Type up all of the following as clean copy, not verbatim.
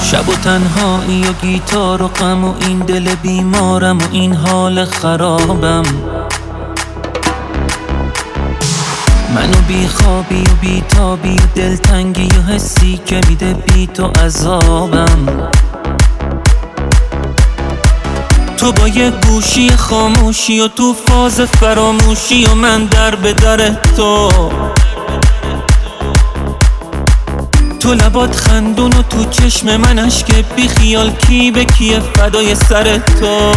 شب و تنهایی و گیتار و غم و این دل بیمارم و این حال خرابم. منو بی خوابی و بی تابی و دلتنگی و حسی که میده بی تو عذابم. تو با یه گوشی خاموشی و تو فاز فراموشی و من در به در تو لبات خندون و تو چشم من اشک بی خیال کی به کیه فدای سر تو.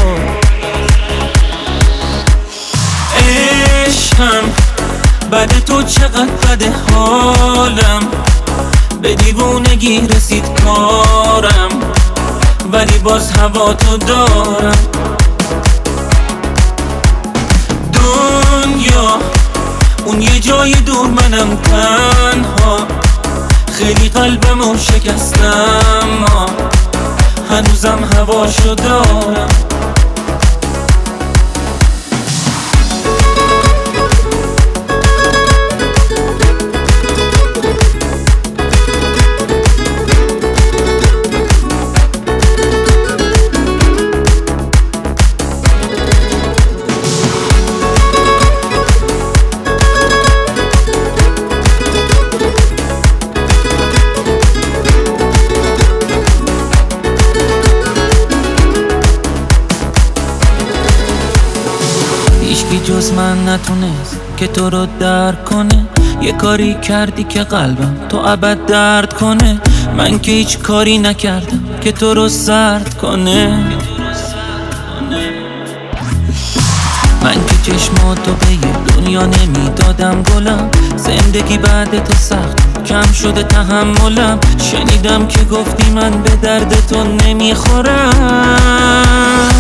عشقم بعد تو چقدر بده حالم، به دیوونگی رسید کارم ولی باز هوا تو دارم. دنیا اون یه جای دور منم تنها، خیلی قلبمو شکستم هنوزم هواشو دارم. هیچکی جز من نتونست که تو رو درک کنه. یه کاری کردی که قلبم تو ابد درد کنه. من که هیچ کاری نکردم که تو رو سرد کنه. من که چشماتو به یه دنیا نمیدادم گلم. زندگی بعد تو سخت کم شده تحملم. شنیدم که گفتی من به درد تو نمیخورم.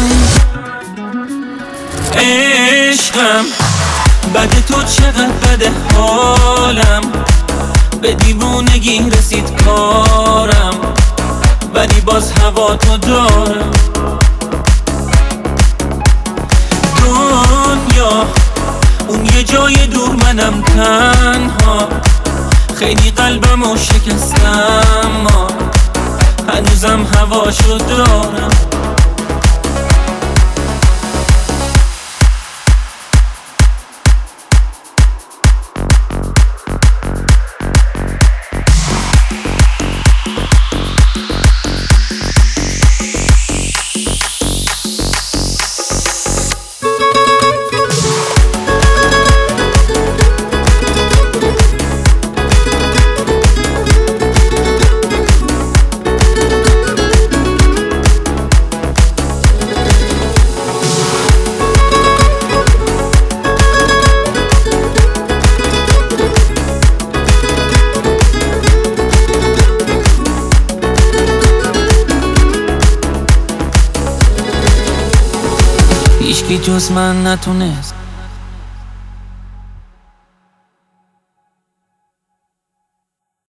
عشقم بعد تو چقدر بده حالم، به دیوونگی رسید کارم ولی باز هوا تو دارم. دنیا اون یه جای دور منم تنها، خیلی قلبمو شکستم هنوزم هواشو دارم. هیچکی جز من نتونست